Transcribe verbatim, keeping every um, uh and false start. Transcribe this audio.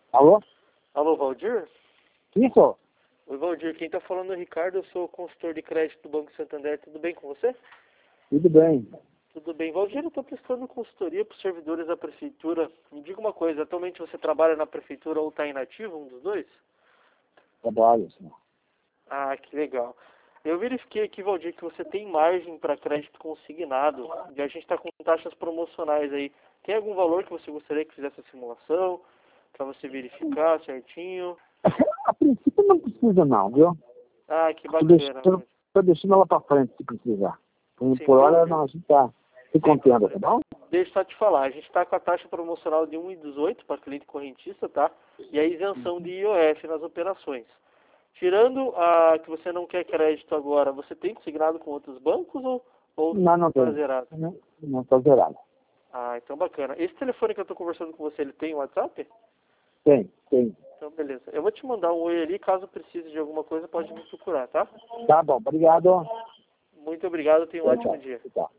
Alô? Alô, Valdir? Isso? Oi, Valdir. Quem tá falando é o Ricardo, eu sou consultor de crédito do Banco Santander. Tudo bem com você? Tudo bem. Tudo bem. Valdir, eu tô prestando consultoria para os servidores da prefeitura. Me diga uma coisa, atualmente você trabalha na prefeitura ou está inativo, um dos dois? Trabalho, senhor. Ah, que legal. Eu verifiquei aqui, Valdir, que você tem margem para crédito consignado e a gente está com taxas promocionais aí. Tem algum valor que você gostaria que fizesse a simulação, para você verificar certinho? A princípio não precisa não, viu? Ah, que Tô bacana. deixando, tô deixando ela pra frente se precisar. Por, Sem por hora dúvida. não, a gente tá se contendo, tá bom? Deixa eu só te falar, a gente está com a taxa promocional de um vírgula dezoito para cliente correntista, tá? E a isenção de I O F nas operações. Tirando a que você não quer crédito agora, você tem consignado com outros bancos ou, ou Não, não tá tem. zerado? Não, não tá zerado. Ah, então bacana. Esse telefone que eu estou conversando com você, ele tem WhatsApp? Tem, tem. Então beleza. Eu vou te mandar um oi ali, caso precise de alguma coisa, pode me procurar, tá? Tá bom, obrigado. Muito obrigado, tenha um Tchau, ótimo tchau. dia. Tchau.